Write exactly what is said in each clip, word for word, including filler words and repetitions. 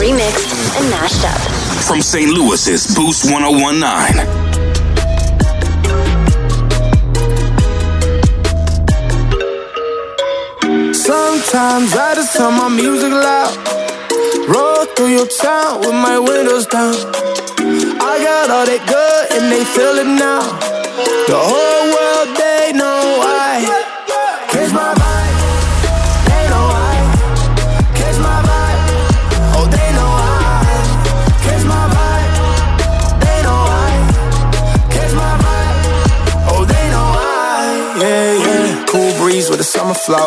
remixed and mashed up. From Saint Louis's Boost one oh one nine. Sometimes I just turn my music loud, roll through your town with my windows down. I got all that good and they feel it now. The whole world, they know why. Catch my vibe, they know why. Catch my vibe, oh they know why. Catch my vibe, they know why. Catch my vibe, oh they know why. Yeah, yeah. Cool breeze with a summer flow.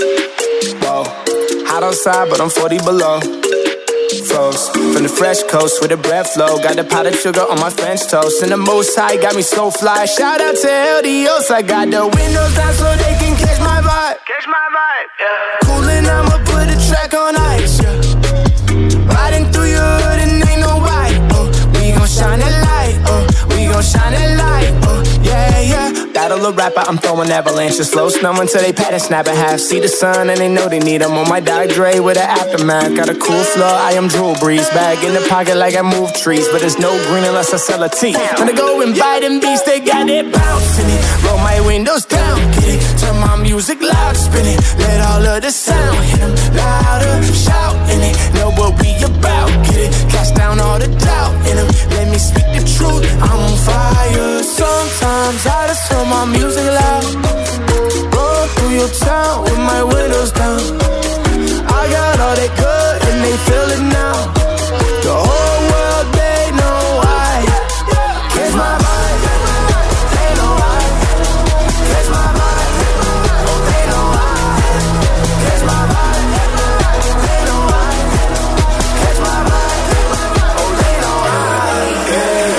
Hot outside, but I'm forty below. Froze from the fresh coast with a breath flow. Got the powdered sugar on my French toast. And the most high got me so fly. Shout out to L D Os. I got the windows down so they can catch my vibe. Catch my vibe, yeah. Coolin', I'ma put a track on ice, yeah. Riding through your hood and ain't no white. Oh, we gon' shine a light. Oh, we gon' shine a light. Oh, yeah, yeah. Battle a rapper, I'm throwing avalanches. Slow snow until they pat and snap in half. See the sun and they know they need them. On my Dodge Dre with an aftermath. Got a cool flow, I am Drew Brees. Bag in the pocket like I move trees. But there's no green unless I sell a tea. When I go and buy them beats, they got it bounce in it. Roll my windows down, get it. Turn my music loud, spin it. Let all of the sound hit them louder. Shout in it, know what we about. Get it, cast down all the doubt in them. Let me speak the truth, I'm on fire. Sometimes I just turn my music loud, roll through your town with my windows down. I got all that good and they feel it now. The whole world, they know why. Catch my vibe, they know why. Catch my vibe, oh they know why. Catch my vibe, they know why. Catch my vibe, oh they know why. Yeah.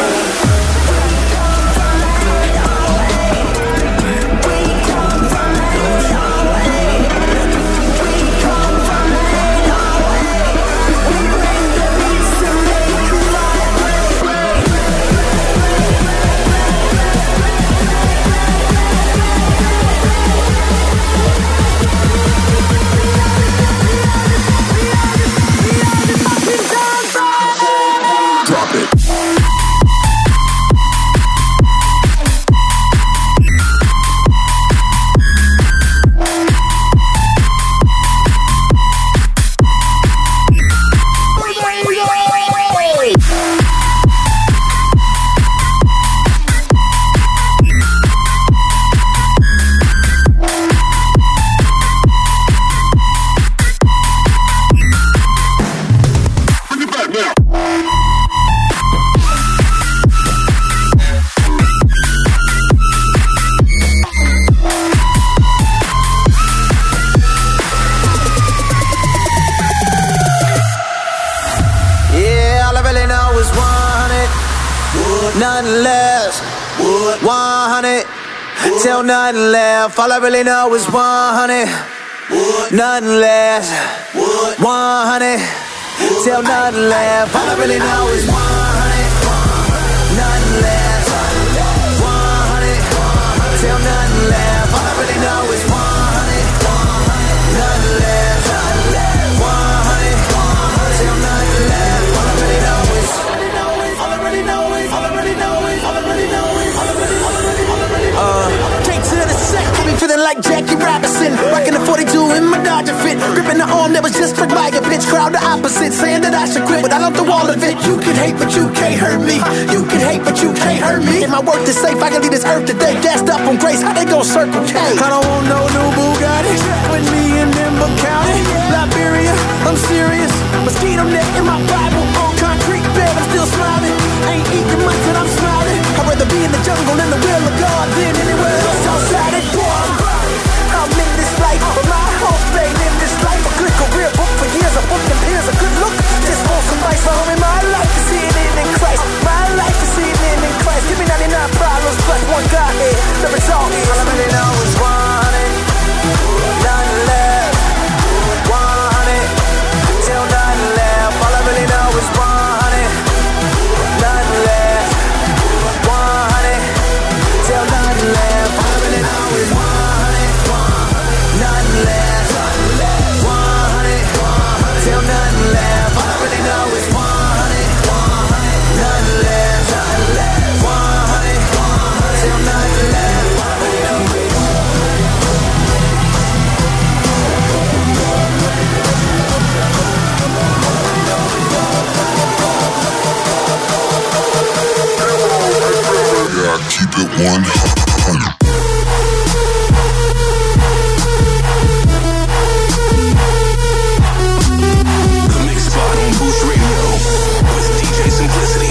Nothing less, one hundred, till nothing left. All I really know is one hundred, nothing less, one hundred, till nothing left. All I really know is one hundred, nothing less, one hundred, till nothing left. All I really know is one hundred, nothing less, one hundred, till nothing left. All I really know is, all I really know is, all I really know is, all I really know is, all I really, all I really, all I really, uh, came to the set, got me feeling like Jackie Robinson, rocking the forty-two in my Dodger fit, gripping the arm that was just like by a bitch. Crowd the opposite, saying that I should quit, but I love the wall of it. You can hate, but you can't hurt me. You can hate, but you can't hurt me. If my work is safe, I can leave this earth today. Gassed up on grace, how they gon' circle K? I don't want no new Bugatti with me in Member County, Liberia. I'm serious. Mosquito net in my Bible, on concrete bed, I'm still smiling. Ain't eating much, but I'm smiling. I'd rather be in the jungle in the will of God than anywhere else outside it. Boy, I'm in this life, but my whole thing in this life. A good career, book for years, a book and peers, a good look. This won't suffice, but homie, my life is hidden in Christ. My life is hidden in Christ. Give me ninety-nine problems plus one Godhead. The result is all I really know is one hundred, nothing less. one it one hundred. The Mix Spot on Boost Radio with D J Simplicity.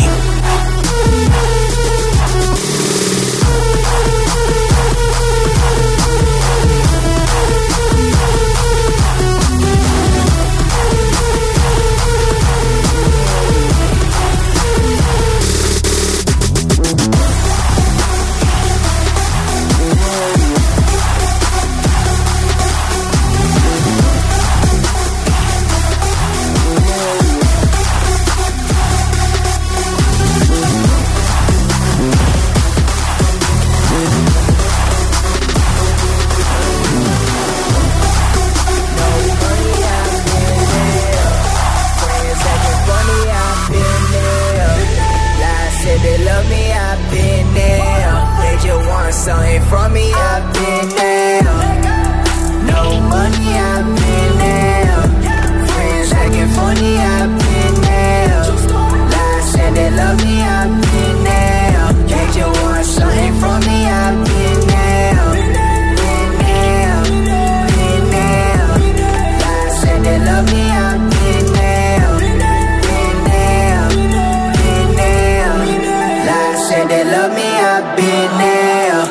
Something from me, I've been there. No money, I've been there. Friends acting funny, I've been there. Lies said they love me, I've been there. They just want something from me, I've been there. Been there, been there. Lies said they love me, I've been there. Been there, been there. Lies said they love me, I've been there.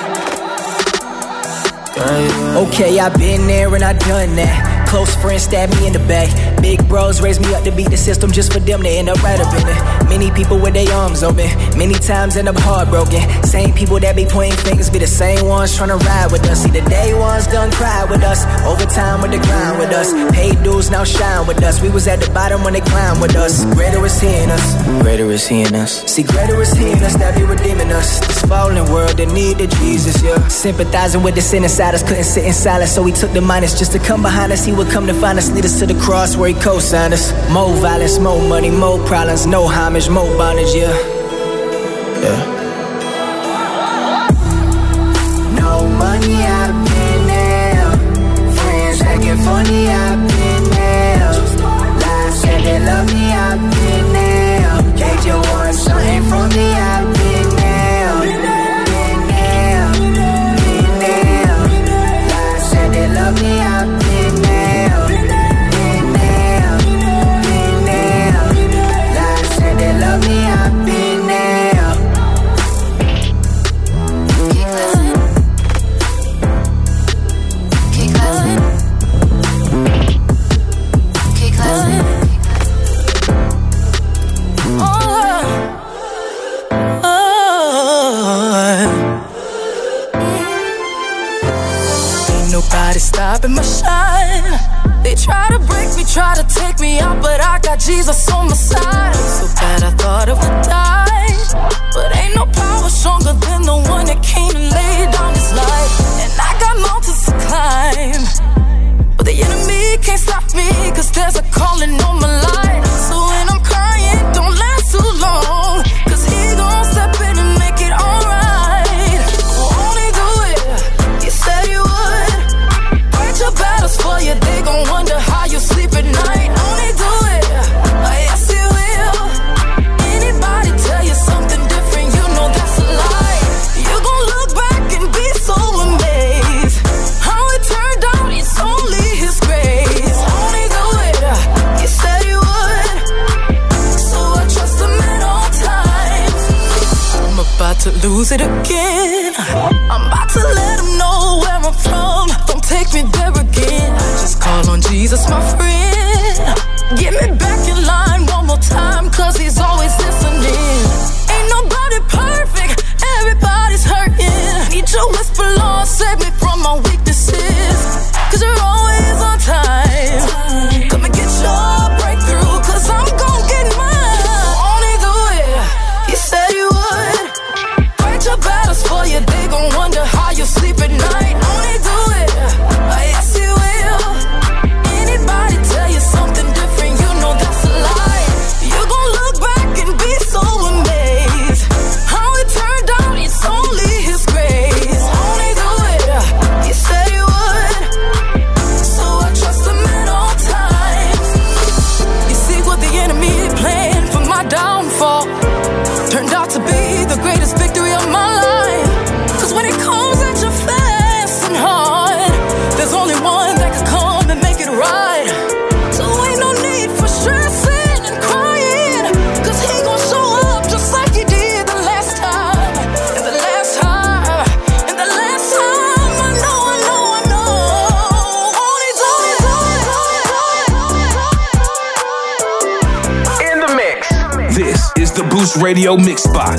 Okay, I been there and I done that. Close friends stabbed me in the back. Big bros raised me up to beat the system just for them to end up right up in it. Many people with their arms open, many times end up heartbroken. Same people that be pointing fingers be the same ones trying to ride with us. See, the day ones done cried with us, overtime with the grind with us. Paid dues now shine with us. We was at the bottom when they climbed with us. Greater is he in us, greater is he in us. See, greater is he in us that be redeeming us. This fallen world that needed Jesus, yeah. Sympathizing with the sin inside us, couldn't sit in silence, so he took the minus just to come behind us. He would come to find us, lead us to the cross where he co-signed us. More violence, more money, more problems, no homage, more bondage, yeah. Yeah. No money, I've been there. Friends acting funny, I've been there. Lies said they love me, I've been there. They just want something from me, I've been there. Been there, been there. Lies said they love me, I've been there. Been there, been there. Lies said they love me, I've been there. Keep clapping. Keep clapping. Oh, oh. Ain't nobody stopping my shine. They try to break me, try to take me out, but I got Jesus on my side. So bad I thought I would die, but ain't no power stronger than the one that came and laid down his life. And I got mountains to climb, but the enemy can't stop me, cause there's a calling on my life. So when I'm crying, don't last too long, cause he gon' step in and make it alright. Won't he do it? He said he would. Fight your battles for you, they gon' wonder how you sleep at night. Won't he do it? Oh, yes he will. Anybody tell you something different, you know that's a lie. You gon' look back and be so amazed. How it turned out, it's only his grace. Won't he do it? He said he would. So I trust him at all times. I'm about to lose it again. I'm about to let him know where I'm from. Don't take me there again. Just call on Jesus, my friend. Get me back in line one more time, cause he's always listening. Ain't nobody perfect, everybody's hurting. Need your whisper, Lord, save me from my weaknesses, cause you're always on time. Come and get your breakthrough, cause I'm gon' get mine. Won't he do it? He said he would. Fight your battles for you, they gon' wonder how you sleep at night. Won't he do it? Oh, yes he will. Anybody tell you something different, you know that the Boost Radio Mix Spot.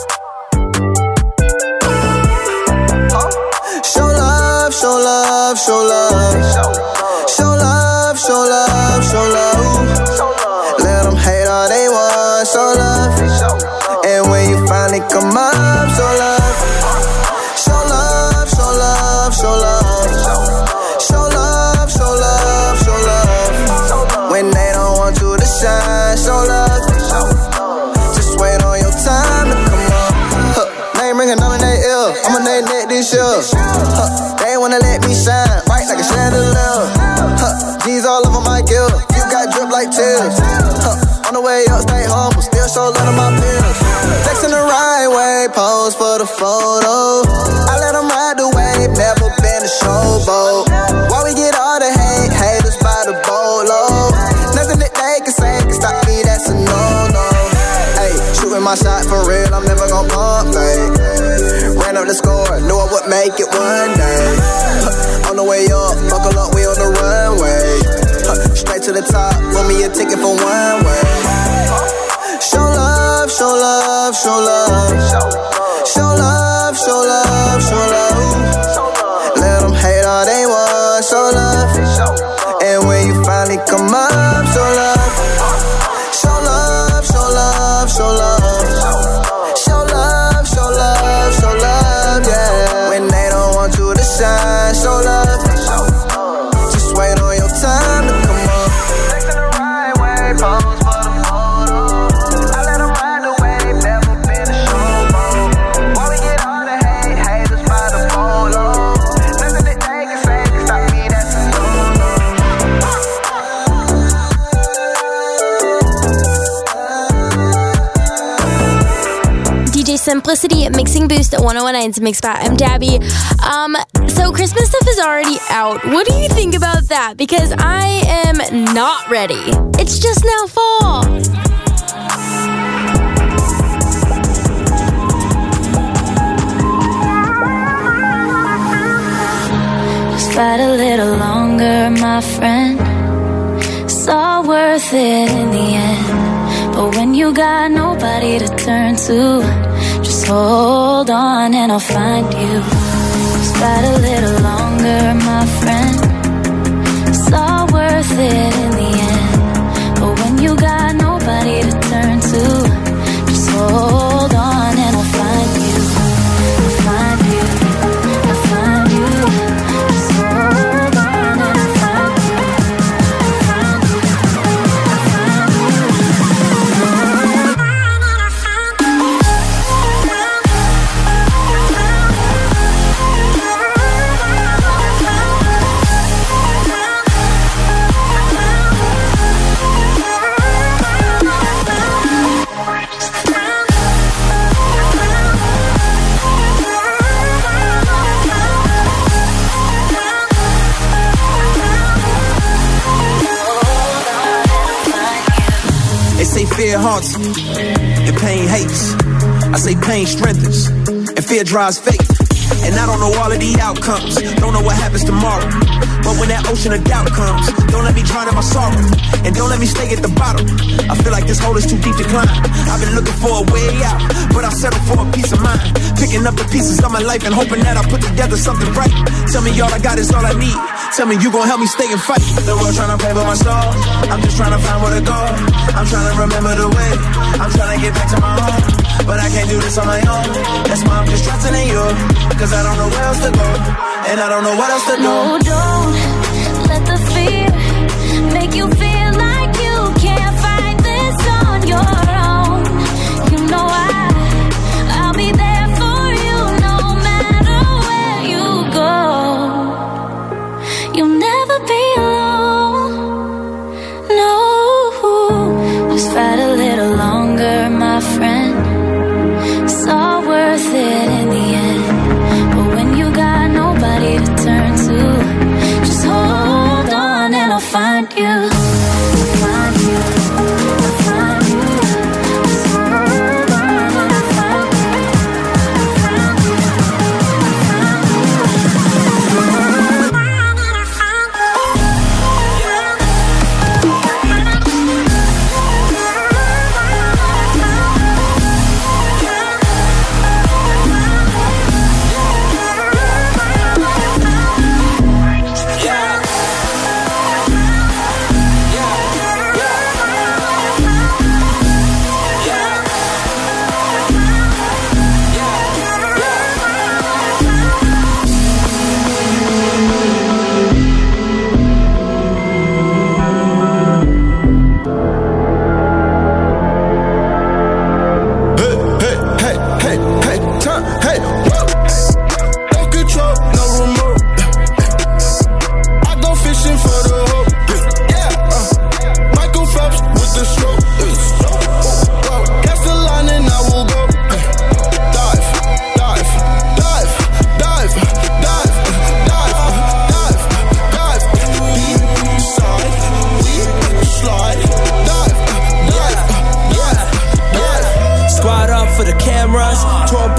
Show love, show love, show love. Show love, show love, show love. Let them hate all they want, show love. And when you finally come up, show love. Show love, show love, show love. Show love, show love, show love. When they don't want you to shine, show love. Just wait on your time to come up. Huh. Name ringing on their ear, I'ma name that this year. Huh. They wanna let me shine, bright like a chandelier. Huh. G's all over my gear, you got drip like tears. Huh. On the way up, stay humble, still show love to my peers. Flexing the right way, pose for the photo. I let them ride the wave, never been a showboat. Why we get all the hate, haters by the bolo. Nothing that they can say can stop me, that's a no-no. Hey, shooting my shot for real, I'm never gon' pump fake. Ran up the score, knew I would make it one day. Huh, on the way up, buckle up, we on the runway. Huh, straight to the top, want me a ticket for one way. Show love, show love, show love. Show love, show love, show love. Let them hate all they want, show love. And when you finally come up, show love. Show love, show love, show love. Show love, show love, show love, yeah. When they don't want you to shine, show love. Just wait on your time to come up. Take the right way, pose for the photo. I let them ride the wave, never been a showboat. Why we get all the hate, haters by the polo. Nothing that they can say can stop me, that's a no-no. D J Simplicity mixing Boost at one oh one nine's Mix Spot. I'm Dabby. Um, so Christmas stuff is already out. What do you think about that? Because I am not ready. It's just now fall. Just fight a little longer, my friend. It's all worth it in the end. But when you got nobody to turn to, just hold on and I'll find you. Just fight a little longer, my friend. It's all worth it in the end. But when you got nobody to turn to, just hold on and I'll find you. I'll find you. I'll find you. Just hold on and I'll find you. I'll find you. I'll find Fear haunts me, and pain hates. I say pain strengthens, and fear drives faith. And I don't know all of the outcomes, don't know what happens tomorrow. But when that ocean of doubt comes, don't let me drown in my sorrow, and don't let me stay at the bottom. I feel like this hole is too deep to climb. I've been looking for a way out, but I'll settle for a peace of mind. Picking up the pieces of my life and hoping that I put together something right. Tell me all I got is all I need. Tell me you gon' help me stay and fight. The world tryna play with my soul, I'm just tryna find where to go. I'm tryna remember the way, I'm tryna get back to my home. But I can't do this on my own, that's why I'm just trusting in you. Cause I don't know where else to go, and I don't know what else to do. No, don't let the fear make you feel like you can't fight this on your own. You know I, I'll be there for you no matter where you go. You'll never be alone. No, just fight a little longer, my friend. It's all worth it in the end. But when you got nobody to turn to, just hold on and I'll find you.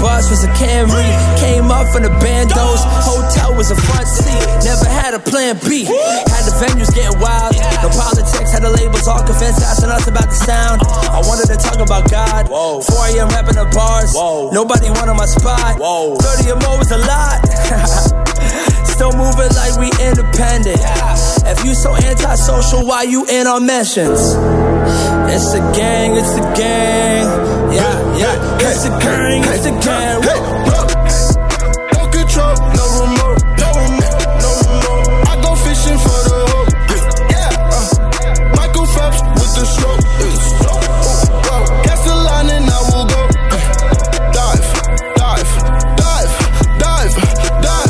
bus was a Camry. Came up from the bandos. Hotel was a front seat. Never had a plan B. Had the venues getting wild. No politics, had the labels all convinced, asking us about the sound. I wanted to talk about God. four a.m. rapping the bars. Nobody wanted my spot. thirty or more was a lot. Still moving like we independent. If you so antisocial, why you in our mentions? It's a gang, it's a gang. Yeah, yeah, it's a gang, it's a gang. Hey, no control, no remote, no remote, no remote. I go fishing for the hook. Yeah, uh, Michael Phelps with the stroke. Gas the line and I will go. Dive, dive, dive, dive, dive.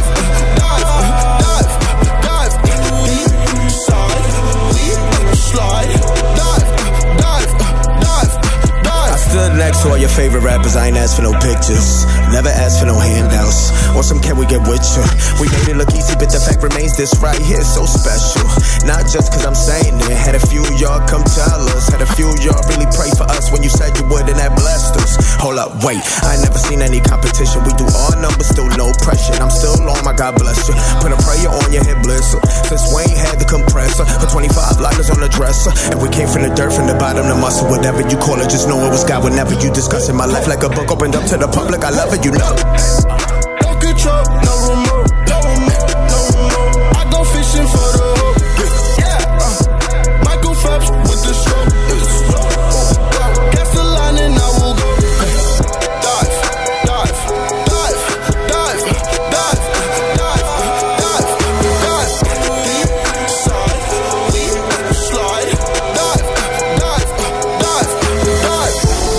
Next to all your favorite rappers, I ain't asked for no pictures. Never asked for no handouts. Or some can we get with you? We made it look easy, but the fact remains this right here is so special. Not just cause I'm saying it. Had a few of y'all come tell us. Had a few of y'all really pray for us when you said you would, and that blessed us. Hold up, wait, I ain't never seen any competition. We do all numbers, still no pressure. I'm still on, my God bless you. Put a prayer on your head, bless her. Since Wayne had the compressor, her twenty-five lighters on the dresser. And we came from the dirt, from the bottom, the muscle, whatever you call it. Just know it was God whenever you discussing my life like a book opened up to the public. I love it, you know. No control, no remote, no remote, no remote. I go fishing for the hook. Yeah, uh, Michael Phelps with the stroke. Gas the line and I will go. Dive, dive, dive, dive, dive, dive, dive, dive. Deep side, deep slide. Dive, dive, dive, dive.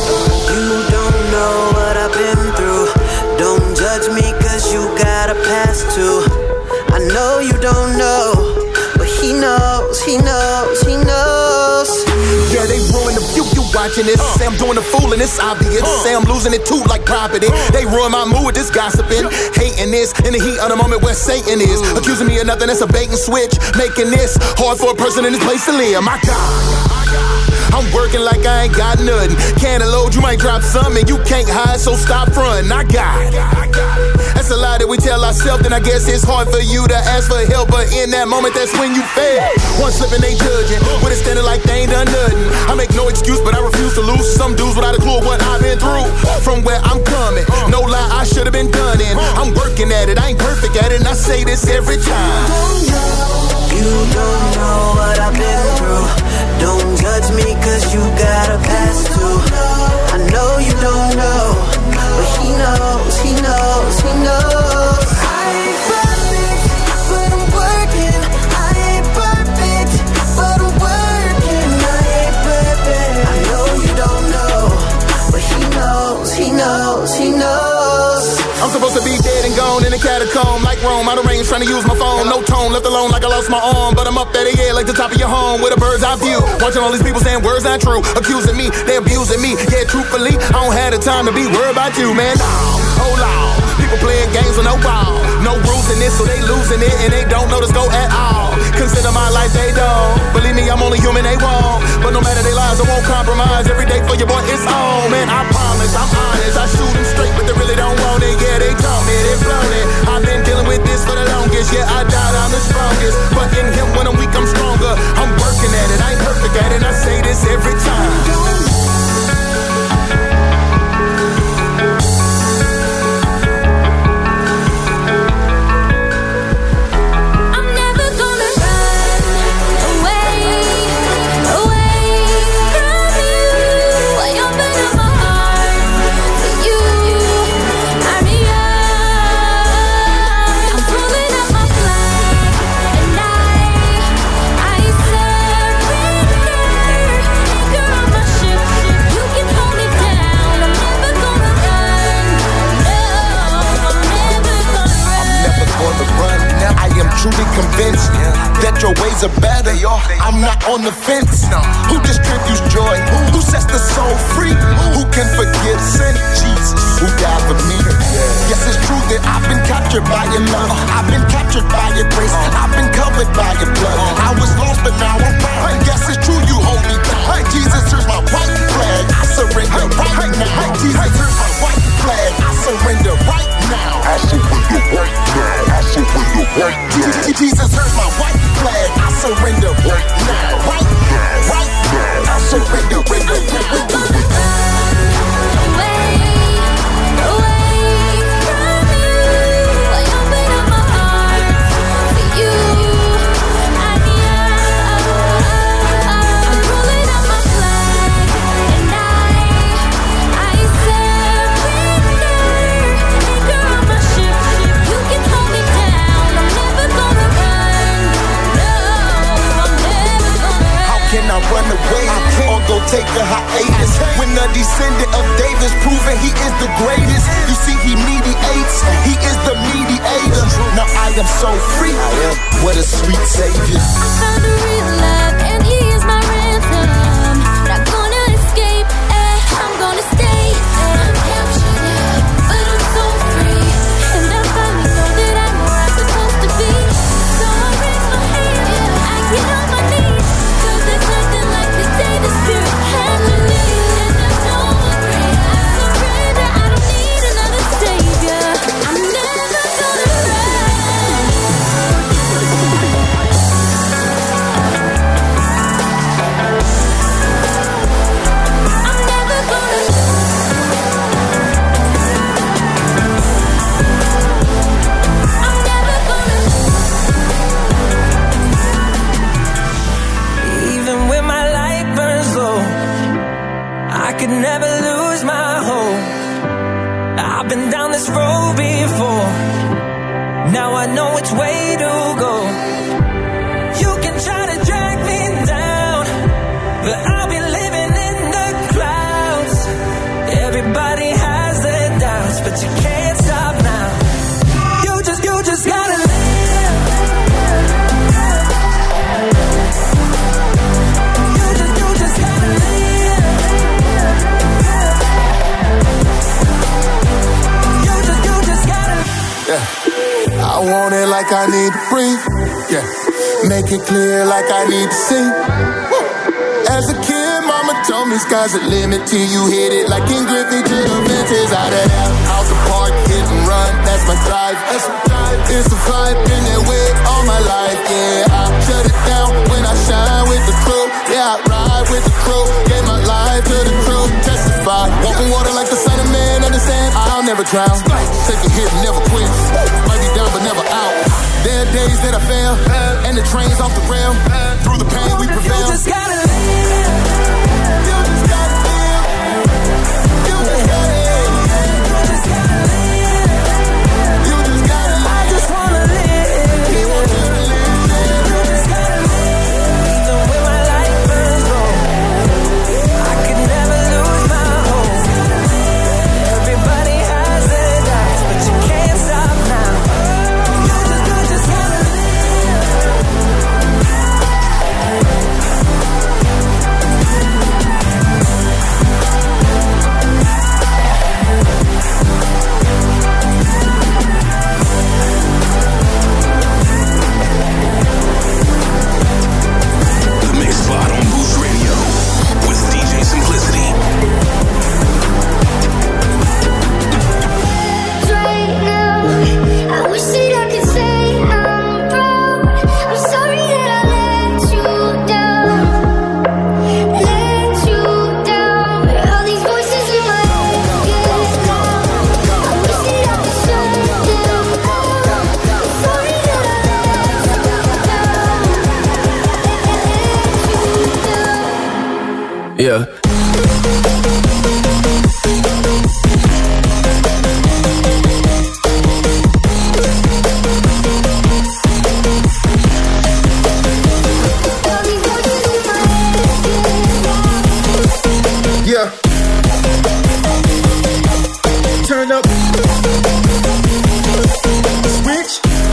I know you don't know, but he knows, he knows, he knows. Yeah, they ruin the view, you watching this. Say I'm doing a fool and it's obvious. Say I'm losing it too like property. They ruin my mood with this gossiping. Hating this in the heat of the moment where Satan is. Accusing me of nothing, that's a bait and switch. Making this hard for a person in this place to live. My God, I'm working like I ain't got nothing. Cantaloupe, you might drop some and you can't hide, so stop frontin'. I got it. That's a lie that we tell ourselves, then I guess it's hard for you to ask for help. But in that moment, that's when you fail. One slip and they judging, with it standing like they ain't done nothing. I make no excuse, but I refuse to lose. Some dudes without a clue of what I've been through. From where I'm coming, no lie, I should've been done in. I'm working at it, I ain't perfect at it, and I say this every time. You don't know what I've been through. Don't judge me cause you got a past too. I know you don't know, but he knows, he knows, he knows. I ain't perfect, but I'm working. I ain't perfect, but I'm working. I ain't perfect. I know you don't know, but he knows, he knows, he knows. I'm supposed to be dead and gone in a catacomb like Rome. Out of range trying to use my phone. No tone, left alone like I lost my arm. But I'm up there, yeah, like the top of your home with a bird's eye view. Watching all these people saying words not true. Accusing me, they abusing me. Yeah, truthfully, I don't have the time to be worried about you, man. Hold on. People playing games with no ball. No rules in this, so they losing it. And they don't know the scope at all. Consider my life, they don't. Believe me, I'm only human, they won't. But no matter their lives, I won't compromise. Every day for your boy, it's on. Man, I promise, I'm honest. I shoot them straight, but they really don't want it. Yeah, they taught me, they blown it. I've been dealing with this for the longest. Yeah, I doubt I'm the strongest. But in him, when I'm weak, I'm stronger. I'm working at it, I ain't perfect at it. I say this every time. Truly convinced that your ways are better. I'm not on the fence. Who distributes joy? Who sets the soul free? Who can forgive sin? Jesus, who died for me. Yes, it's true that I've been captured by your love. I've been captured by your grace. I've been covered by your blood. I was lost, but now I'm found. Yes, it's true you hold me down. Jesus, here's my white flag. I surrender right now. Jesus, here's my white flag. I surrender. wait or go take a hiatus. When the descendant of David's proven he is the greatest. You see, he mediates, he is the mediator. Now I am so free. What a sweet savior. I found a real love, and he is my ransom. Not gonna escape, eh, I'm gonna stay. I'm captured now, but I'm so free. And I finally know that I'm where I'm supposed to be. So I raise my hand, I get on my knees. Cause there's nothing like the day the Spirit captured me. And I know I'm free, I surrender, I don't need another savior. I'm never gonna run. I could never lose my hope. I've been down this road before. Now I know which way to go. You can try to drag me down, but I'll be living in the clouds. Everybody has their doubts, but you can't stop now. You just, you just gotta live. I want it like I need to breathe. Yeah, make it clear like I need to see. Woo. As a kid, mama told me sky's the limit till you hit it. Like in Griffey to the fences, out of that, out the park, hit and run. That's my drive. That's my drive. It's a vibe, been that way all my life. Yeah, I shut it down when I shine with the crew. Yeah, I ride with the crew. Gave my life to the truth. Testify. Walking water like the son of man. Understand? I'll never drown. Take a hit and never quit. Might be down but never out. There are days that I fail, and the train's off the rail. Through the pain we prevail. You just gotta live. You just gotta live. You just gotta live. You just gotta live. You just gotta live. I just wanna live. He wants you to live. You just gotta live. Even when my life burns low, I could never lose my hope. Everybody has their doubts, but you can't stop now. You just, you just gotta live. The Mix Spot on Boost Radio with D J Simplicity. Right now, I wish that I could say I'm proud. I'm sorry that I let you down, let you down. All these voices in my head get loud. I wish that I could shut them out. I'm sorry that I let you down, let you down. Yeah. All these voices in my head get loud. Yeah. Turn up. Switch.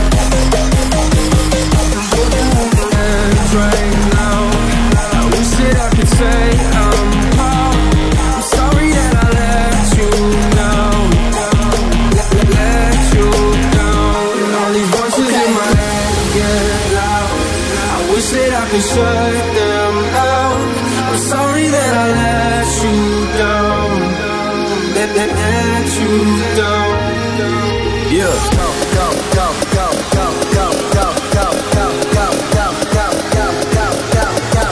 Right now, I wish that I could say I'm proud. I'm sorry that I let you down, let, let, let you down. All these voices in my head get loud. I wish that I could shut them out. I'm sorry that I let you down, let, let, let you down. Yeah. Go, go, go, go, go, go, go, go, go, go, go, go, go, go, go, go,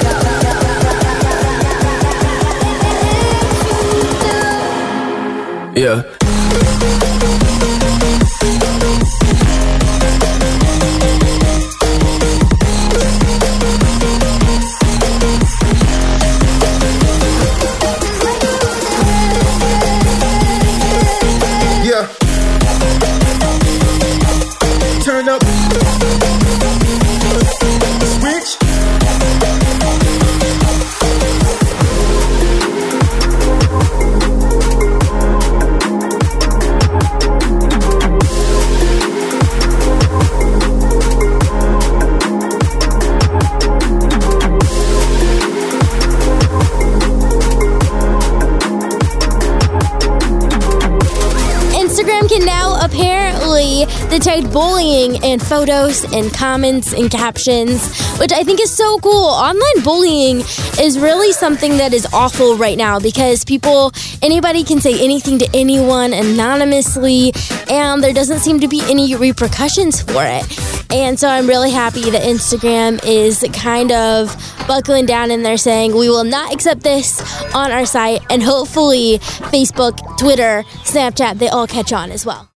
go. Yeah. Yeah. Turn up. Switch. that tagged bullying in photos and comments and captions, which I think is so cool. Online bullying is really something that is awful right now because people, anybody can say anything to anyone anonymously, and there doesn't seem to be any repercussions for it. And so I'm really happy that Instagram is kind of buckling down and they're saying we will not accept this on our site, and hopefully Facebook, Twitter, Snapchat, they all catch on as well.